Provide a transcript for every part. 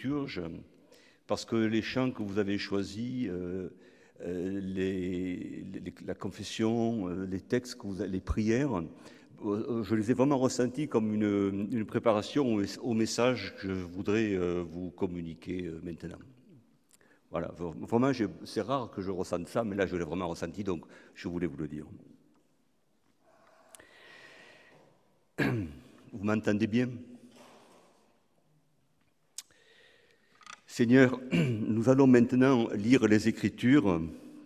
liturge, parce que les chants que vous avez choisis, la confession, les textes, les prières, je les ai vraiment ressentis comme une préparation au message que je voudrais vous communiquer maintenant. Voilà, vraiment, c'est rare que je ressente ça, mais là, je l'ai vraiment ressenti, donc je voulais vous le dire. Vous m'entendez bien ? Seigneur, nous allons maintenant lire les Écritures.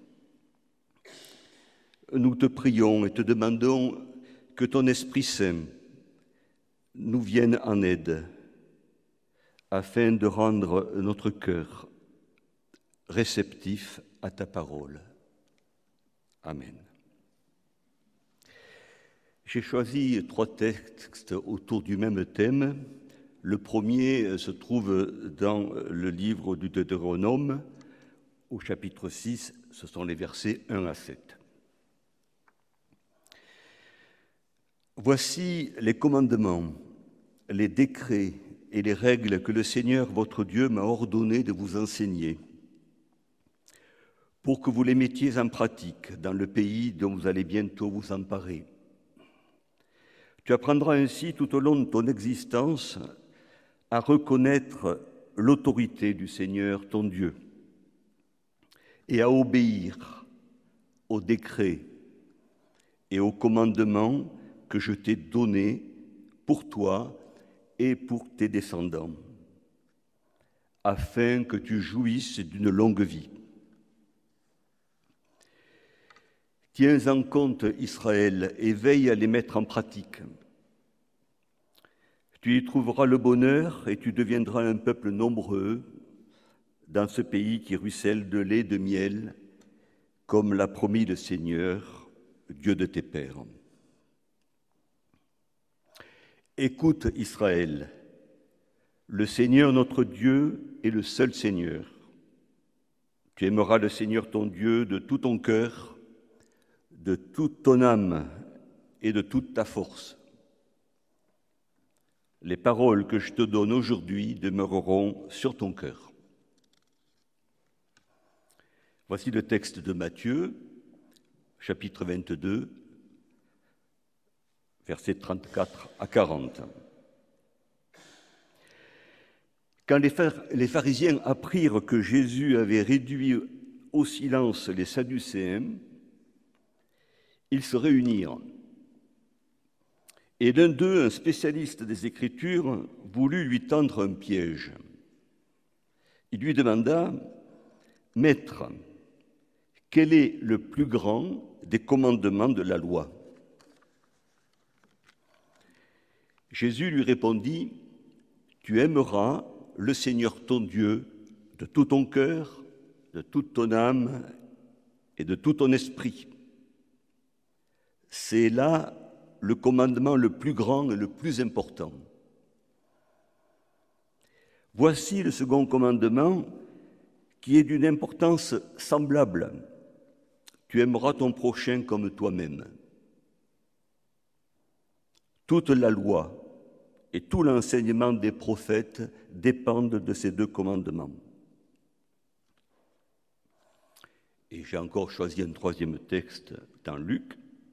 Nous te prions et te demandons que ton Esprit Saint nous vienne en aide afin de rendre notre cœur réceptif à ta parole. Amen. J'ai choisi 3 textes autour du même thème. Le premier se trouve dans le livre du Deutéronome, au chapitre 6, ce sont les versets 1 à 7. Voici les commandements, les décrets et les règles que le Seigneur votre Dieu m'a ordonné de vous enseigner, pour que vous les mettiez en pratique dans le pays dont vous allez bientôt vous emparer. Tu apprendras ainsi tout au long de ton existence à reconnaître l'autorité du Seigneur ton Dieu et à obéir aux décrets et aux commandements que je t'ai donnés pour toi et pour tes descendants, afin que tu jouisses d'une longue vie. Tiens en compte Israël et veille à les mettre en pratique. Tu y trouveras le bonheur et tu deviendras un peuple nombreux dans ce pays qui ruisselle de lait et de miel, comme l'a promis le Seigneur, Dieu de tes pères. Écoute Israël, le Seigneur notre Dieu est le seul Seigneur. Tu aimeras le Seigneur ton Dieu de tout ton cœur, de toute ton âme et de toute ta force. Les paroles que je te donne aujourd'hui demeureront sur ton cœur. Voici le texte de Matthieu, chapitre 22, versets 34 à 40. Quand les pharisiens apprirent que Jésus avait réduit au silence les Sadducéens, ils se réunirent. Et l'un d'eux, un spécialiste des Écritures, voulut lui tendre un piège. Il lui demanda « Maître, quel est le plus grand des commandements de la loi ?» Jésus lui répondit « Tu aimeras le Seigneur ton Dieu de tout ton cœur, de toute ton âme et de tout ton esprit. » C'est là le commandement le plus grand et le plus important. Voici le second commandement qui est d'une importance semblable. Tu aimeras ton prochain comme toi-même. Toute la loi et tout l'enseignement des prophètes dépendent de ces 2 commandements. Et j'ai encore choisi un 3e texte dans Luc.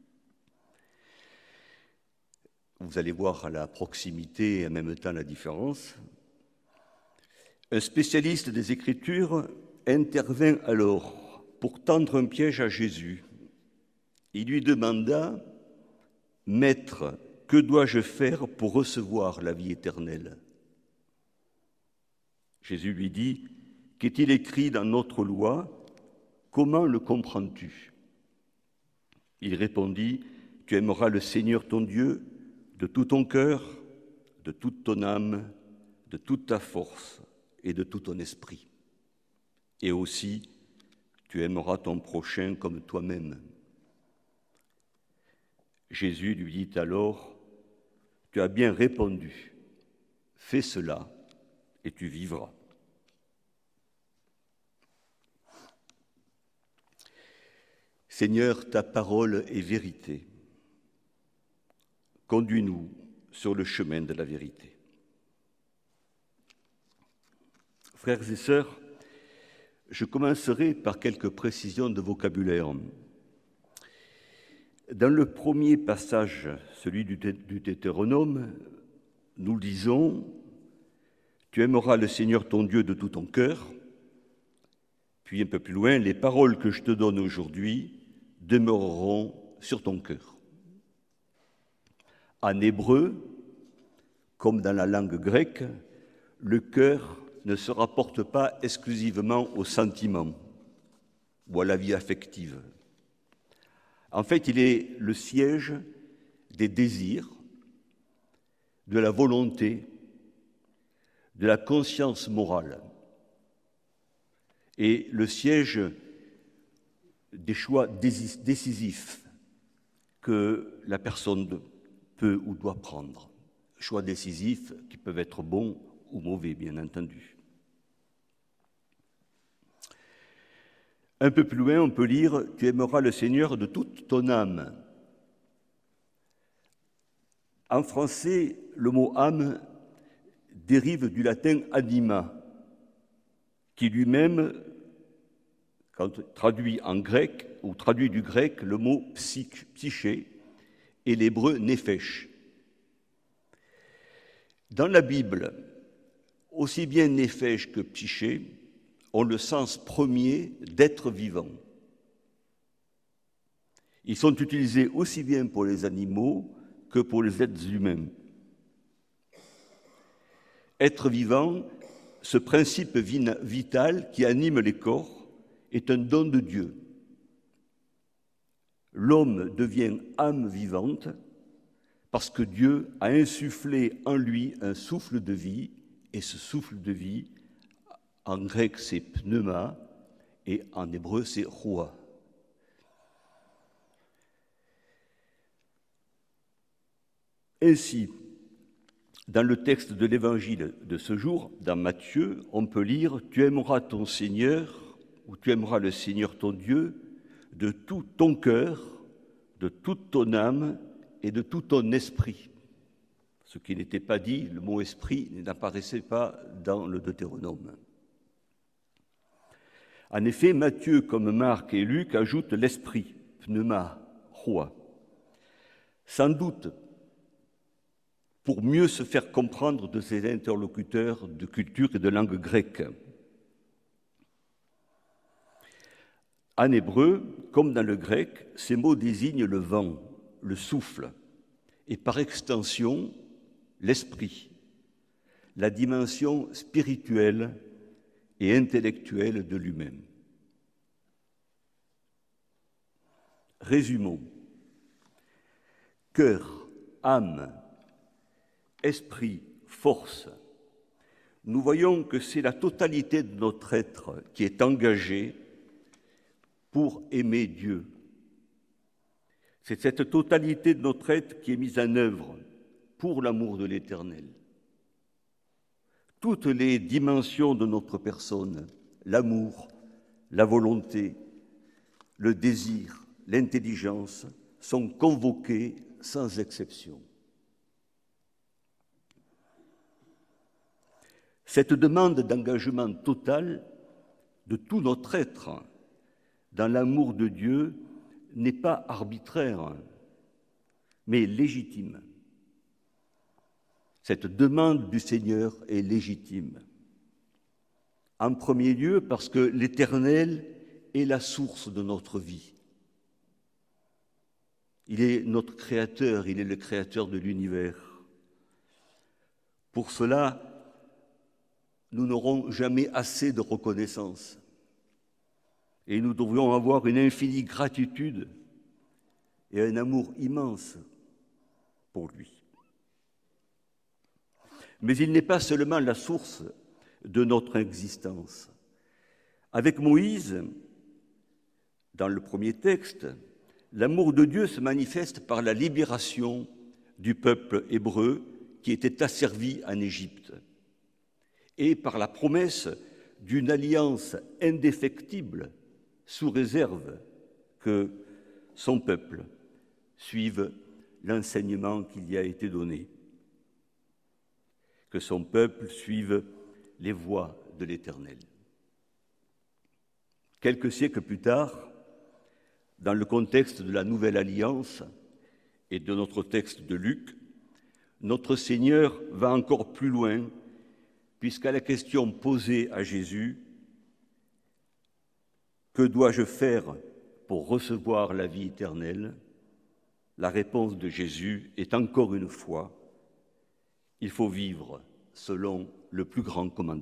Vous allez voir à la proximité et en même temps la différence. Un spécialiste des Écritures intervint alors pour tendre un piège à Jésus. Il lui demanda « Maître, que dois-je faire pour recevoir la vie éternelle ?» Jésus lui dit « Qu'est-il écrit dans notre loi? Comment le comprends-tu » Il répondit « Tu aimeras le Seigneur ton Dieu de tout ton cœur, de toute ton âme, de toute ta force et de tout ton esprit. Et aussi, tu aimeras ton prochain comme toi-même. » Jésus lui dit alors, « Tu as bien répondu, fais cela et tu vivras. » Seigneur, ta parole est vérité. Conduis-nous sur le chemin de la vérité. Frères et sœurs, je commencerai par quelques précisions de vocabulaire. Dans le premier passage, celui du Deutéronome, nous lisons « Tu aimeras le Seigneur ton Dieu de tout ton cœur ». Puis un peu plus loin, « Les paroles que je te donne aujourd'hui demeureront sur ton cœur ». En hébreu, comme dans la langue grecque, le cœur ne se rapporte pas exclusivement aux sentiments ou à la vie affective. En fait, il est le siège des désirs, de la volonté, de la conscience morale et le siège des choix décisifs que la personne peut ou doit prendre. Choix décisifs qui peuvent être bons ou mauvais, bien entendu. Un peu plus loin, on peut lire « Tu aimeras le Seigneur de toute ton âme ». En français, le mot « âme » dérive du latin « anima », qui lui-même, quand traduit en grec, ou traduit du grec, le mot « psyché » et l'hébreu « nefesh ». Dans la Bible, aussi bien nefesh que psyché ont le sens premier d'être vivant. Ils sont utilisés aussi bien pour les animaux que pour les êtres humains. Être vivant, ce principe vital qui anime les corps, est un don de Dieu. L'homme devient âme vivante parce que Dieu a insufflé en lui un souffle de vie, et ce souffle de vie, en grec c'est pneuma, et en hébreu c'est roua. Ainsi, dans le texte de l'évangile de ce jour, dans Matthieu, on peut lire « Tu aimeras ton Seigneur » ou « Tu aimeras le Seigneur ton Dieu de tout ton cœur, de toute ton âme et de tout ton esprit ». Ce qui n'était pas dit, le mot « esprit » n'apparaissait pas dans le Deutéronome. En effet, Matthieu, comme Marc et Luc, ajoutent l'esprit, pneuma, roua. Sans doute pour mieux se faire comprendre de ses interlocuteurs de culture et de langue grecque. En hébreu, comme dans le grec, ces mots désignent le vent, le souffle, et par extension, l'esprit, la dimension spirituelle et intellectuelle de l'humain. Résumons. Cœur, âme, esprit, force. Nous voyons que c'est la totalité de notre être qui est engagée pour aimer Dieu. C'est cette totalité de notre être qui est mise en œuvre pour l'amour de l'Éternel. Toutes les dimensions de notre personne, l'amour, la volonté, le désir, l'intelligence, sont convoquées sans exception. Cette demande d'engagement total de tout notre être dans l'amour de Dieu n'est pas arbitraire, mais légitime. Cette demande du Seigneur est légitime. En premier lieu, parce que l'Éternel est la source de notre vie. Il est notre Créateur, il est le Créateur de l'univers. Pour cela, nous n'aurons jamais assez de reconnaissance. Et nous devrions avoir une infinie gratitude et un amour immense pour lui. Mais il n'est pas seulement la source de notre existence. Avec Moïse, dans le premier texte, l'amour de Dieu se manifeste par la libération du peuple hébreu qui était asservi en Égypte et par la promesse d'une alliance indéfectible sous réserve que son peuple suive l'enseignement qui lui a été donné, que son peuple suive les voies de l'Éternel. Quelques siècles plus tard, dans le contexte de la Nouvelle Alliance et de notre texte de Luc, notre Seigneur va encore plus loin, puisqu'à la question posée à Jésus « Que dois-je faire pour recevoir la vie éternelle ?» la réponse de Jésus est encore une fois « Il faut vivre selon le plus grand commandement. »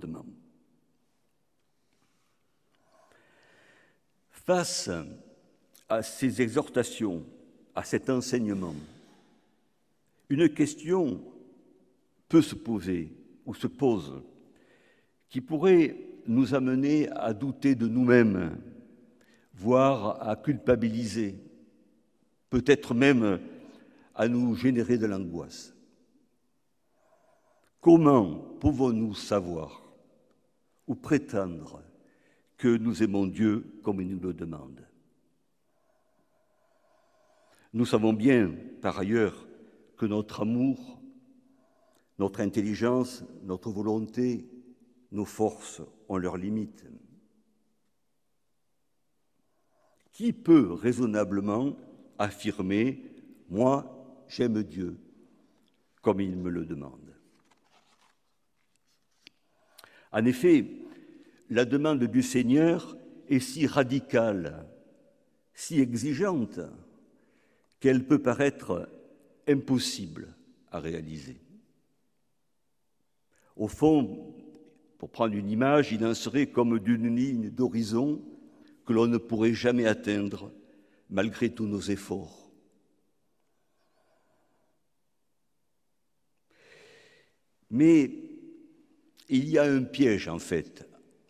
Face à ces exhortations, à cet enseignement, une question peut se poser ou se pose qui pourrait nous amener à douter de nous-mêmes, voire à culpabiliser, peut-être même à nous générer de l'angoisse. Comment pouvons-nous savoir ou prétendre que nous aimons Dieu comme il nous le demande? Nous savons bien, par ailleurs, que notre amour, notre intelligence, notre volonté, nos forces ont leurs limites. Qui peut raisonnablement affirmer « Moi, j'aime Dieu » comme il me le demande? En effet, la demande du Seigneur est si radicale, si exigeante, qu'elle peut paraître impossible à réaliser. Au fond, pour prendre une image, il en serait comme d'une ligne d'horizon que l'on ne pourrait jamais atteindre malgré tous nos efforts. Mais il y a un piège, en fait,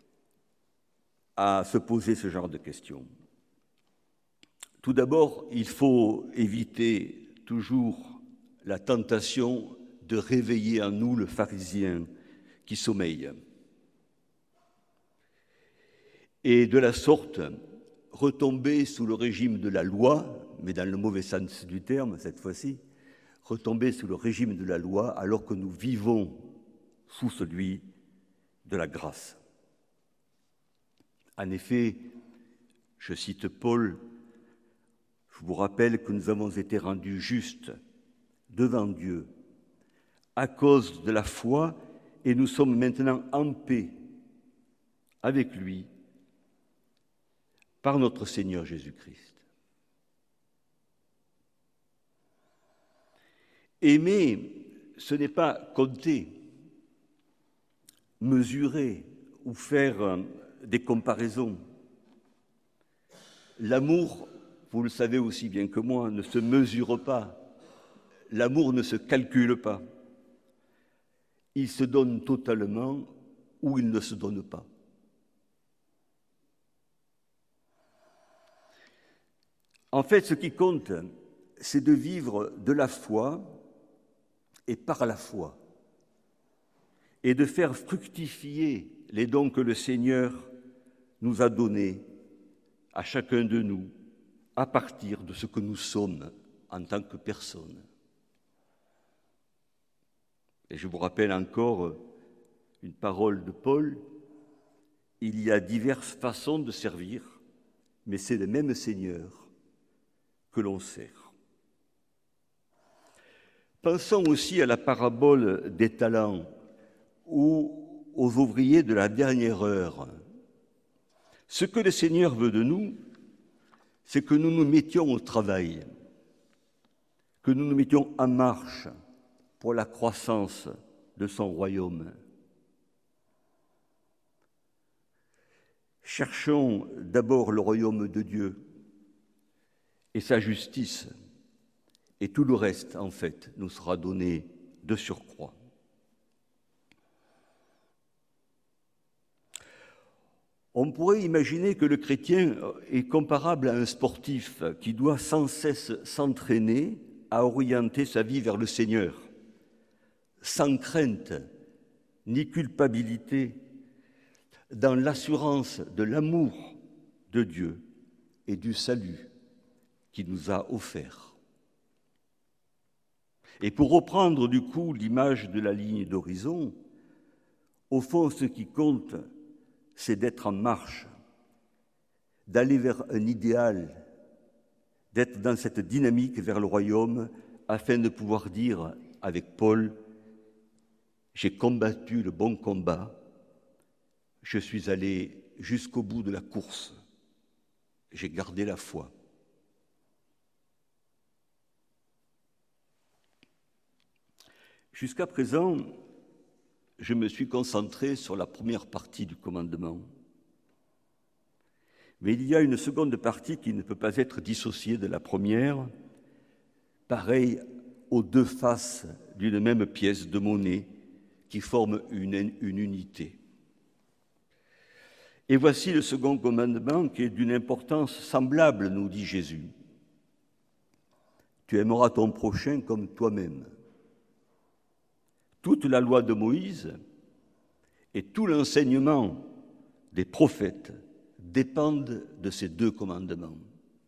à se poser ce genre de questions. Tout d'abord, il faut éviter toujours la tentation de réveiller en nous le pharisien qui sommeille. Et de la sorte, retomber sous le régime de la loi, mais dans le mauvais sens du terme cette fois-ci, retomber sous le régime de la loi alors que nous vivons sous celui de la grâce. En effet, je cite Paul, je vous rappelle que nous avons été rendus justes devant Dieu à cause de la foi et nous sommes maintenant en paix avec lui par notre Seigneur Jésus-Christ. Aimer, ce n'est pas compter, mesurer ou faire des comparaisons. L'amour, vous le savez aussi bien que moi, ne se mesure pas. L'amour ne se calcule pas. Il se donne totalement ou il ne se donne pas. En fait, ce qui compte, c'est de vivre de la foi et par la foi, et de faire fructifier les dons que le Seigneur nous a donnés à chacun de nous à partir de ce que nous sommes en tant que personne. Et je vous rappelle encore une parole de Paul, il y a diverses façons de servir, mais c'est le même Seigneur que l'on sert. Pensons aussi à la parabole des talents ou aux ouvriers de la dernière heure. Ce que le Seigneur veut de nous, c'est que nous nous mettions au travail, que nous nous mettions en marche pour la croissance de son royaume. Cherchons d'abord le royaume de Dieu et sa justice, et tout le reste, en fait, nous sera donné de surcroît. On pourrait imaginer que le chrétien est comparable à un sportif qui doit sans cesse s'entraîner à orienter sa vie vers le Seigneur, sans crainte ni culpabilité, dans l'assurance de l'amour de Dieu et du salut qu'il nous a offert. Et pour reprendre du coup l'image de la ligne d'horizon, au fond, ce qui compte, c'est d'être en marche, d'aller vers un idéal, d'être dans cette dynamique vers le royaume, afin de pouvoir dire avec Paul, j'ai combattu le bon combat, je suis allé jusqu'au bout de la course, j'ai gardé la foi. Jusqu'à présent, je me suis concentré sur la première partie du commandement. Mais il y a une seconde partie qui ne peut pas être dissociée de la première, pareil aux deux faces d'une même pièce de monnaie qui forment une unité. Et voici le second commandement qui est d'une importance semblable, nous dit Jésus. Tu aimeras ton prochain comme toi-même. Toute la loi de Moïse et tout l'enseignement des prophètes dépendent de ces deux commandements.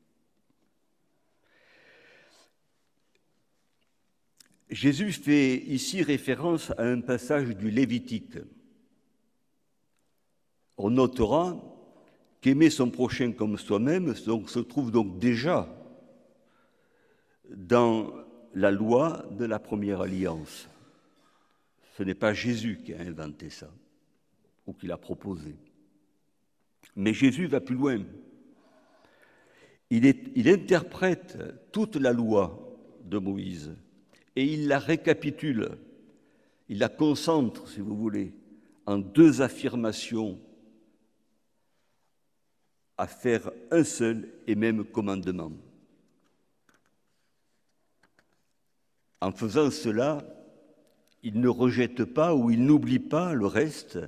Jésus fait ici référence à un passage du Lévitique. On notera qu'aimer son prochain comme soi-même se trouve donc déjà dans la loi de la première alliance. Ce n'est pas Jésus qui a inventé ça ou qui l'a proposé. Mais Jésus va plus loin. Il interprète toute la loi de Moïse et il la récapitule, il la concentre, si vous voulez, en deux affirmations à faire un seul et même commandement. En faisant cela, il ne rejette pas ou il n'oublie pas le reste,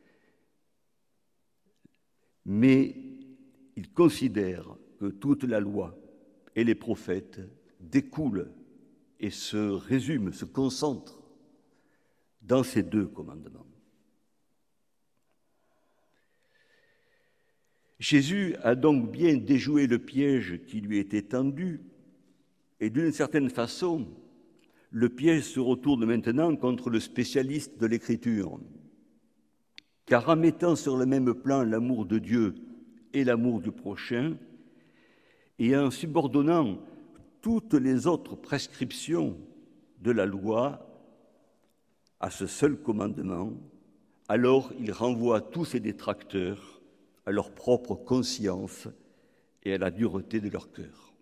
mais il considère que toute la loi et les prophètes découlent et se résument, se concentrent dans ces deux commandements. Jésus a donc bien déjoué le piège qui lui était tendu, et d'une certaine façon, le piège se retourne maintenant contre le spécialiste de l'Écriture. Car en mettant sur le même plan l'amour de Dieu et l'amour du prochain, et en subordonnant toutes les autres prescriptions de la loi à ce seul commandement, alors il renvoie tous ses détracteurs à leur propre conscience et à la dureté de leur cœur.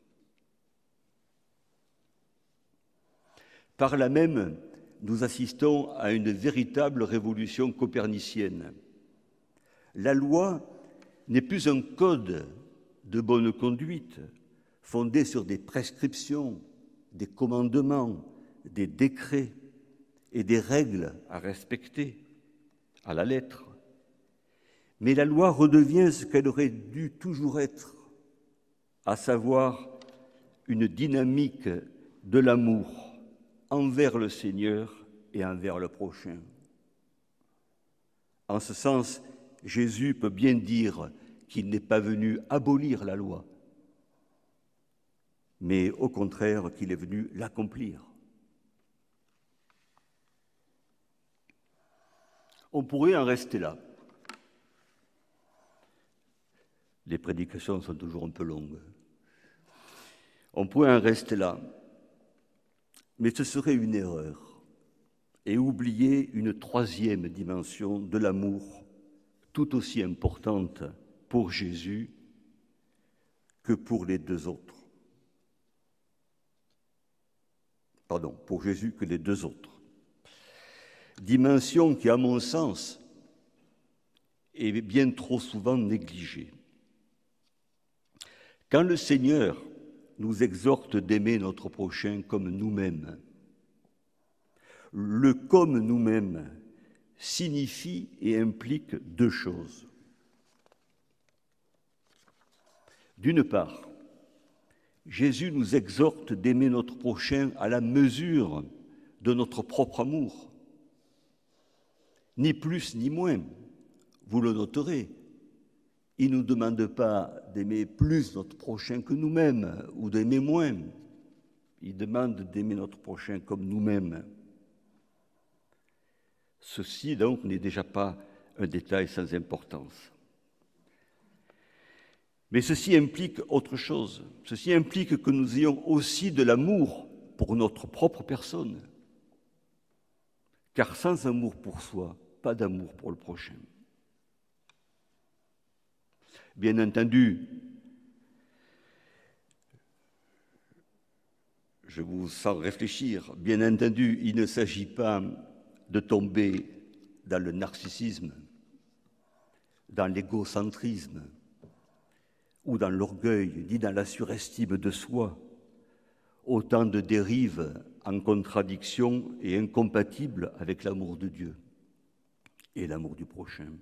Par là même, nous assistons à une véritable révolution copernicienne. La loi n'est plus un code de bonne conduite fondé sur des prescriptions, des commandements, des décrets et des règles à respecter à la lettre. Mais la loi redevient ce qu'elle aurait dû toujours être, à savoir une dynamique de l'amour envers le Seigneur et envers le prochain. En ce sens, Jésus peut bien dire qu'il n'est pas venu abolir la loi, mais au contraire qu'il est venu l'accomplir. On pourrait en rester là. Les prédications sont toujours un peu longues. On pourrait en rester là, mais ce serait une erreur et oublier une troisième dimension de l'amour tout aussi importante pour Jésus que pour les deux autres. Pardon, pour Jésus que les deux autres. Dimension qui, à mon sens, est bien trop souvent négligée. Quand le Seigneur nous exhorte d'aimer notre prochain comme nous-mêmes, le comme nous-mêmes signifie et implique deux choses. D'une part, Jésus nous exhorte d'aimer notre prochain à la mesure de notre propre amour, ni plus ni moins, vous le noterez. Il ne nous demande pas d'aimer plus notre prochain que nous-mêmes ou d'aimer moins. Il demande d'aimer notre prochain comme nous-mêmes. Ceci, donc, n'est déjà pas un détail sans importance. Mais ceci implique autre chose. Ceci implique que nous ayons aussi de l'amour pour notre propre personne. Car sans amour pour soi, pas d'amour pour le prochain. Bien entendu, je vous sens réfléchir, bien entendu, il ne s'agit pas de tomber dans le narcissisme, dans l'égocentrisme ou dans l'orgueil, ni dans la surestime de soi, autant de dérives en contradiction et incompatibles avec l'amour de Dieu et l'amour du prochain.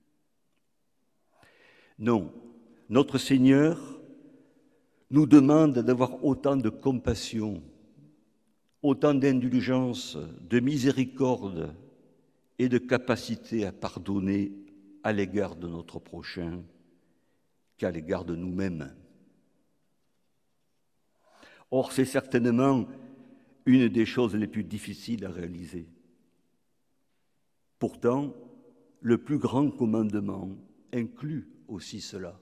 Non, notre Seigneur nous demande d'avoir autant de compassion, autant d'indulgence, de miséricorde et de capacité à pardonner à l'égard de notre prochain qu'à l'égard de nous-mêmes. Or, c'est certainement une des choses les plus difficiles à réaliser. Pourtant, le plus grand commandement inclut aussi cela.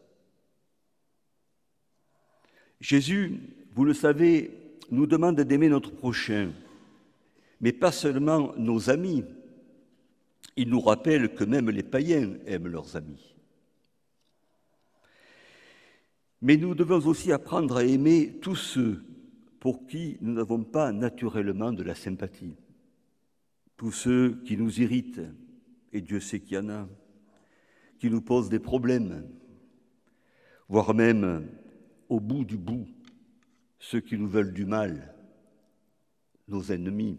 Jésus, vous le savez, nous demande d'aimer notre prochain, mais pas seulement nos amis. Il nous rappelle que même les païens aiment leurs amis. Mais nous devons aussi apprendre à aimer tous ceux pour qui nous n'avons pas naturellement de la sympathie, tous ceux qui nous irritent, et Dieu sait qu'il y en a, qui nous posent des problèmes, voire même, au bout du bout, ceux qui nous veulent du mal, nos ennemis.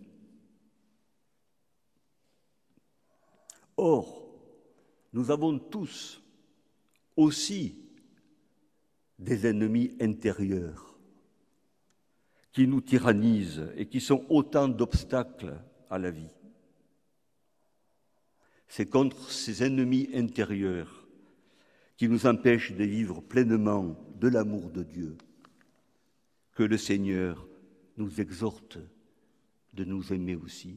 Or, nous avons tous aussi des ennemis intérieurs qui nous tyrannisent et qui sont autant d'obstacles à la vie. C'est contre ces ennemis intérieurs qui nous empêchent de vivre pleinement de l'amour de Dieu que le Seigneur nous exhorte de nous aimer aussi.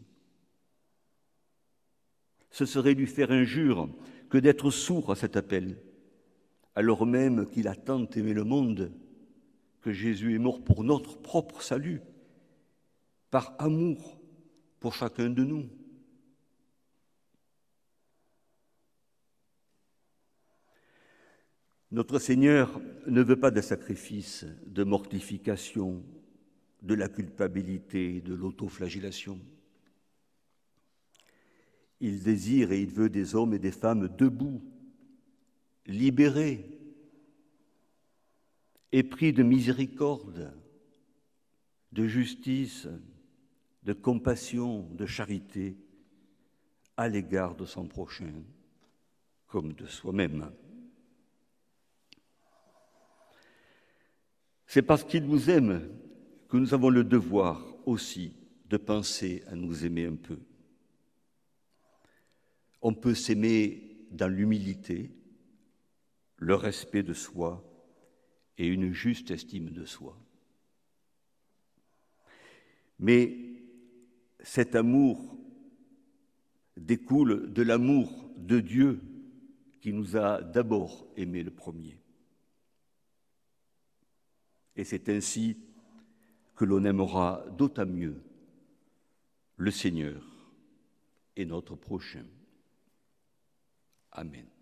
Ce serait lui faire injure que d'être sourd à cet appel, alors même qu'il a tant aimé le monde, que Jésus est mort pour notre propre salut, par amour pour chacun de nous. Notre Seigneur ne veut pas de sacrifice, de mortification, de la culpabilité, de l'autoflagellation. Il désire et il veut des hommes et des femmes debout, libérés, épris de miséricorde, de justice, de compassion, de charité à l'égard de son prochain comme de soi-même. C'est parce qu'il nous aime que nous avons le devoir aussi de penser à nous aimer un peu. On peut s'aimer dans l'humilité, le respect de soi et une juste estime de soi. Mais cet amour découle de l'amour de Dieu qui nous a d'abord aimés le premier. Et c'est ainsi que l'on aimera d'autant mieux le Seigneur et notre prochain. Amen.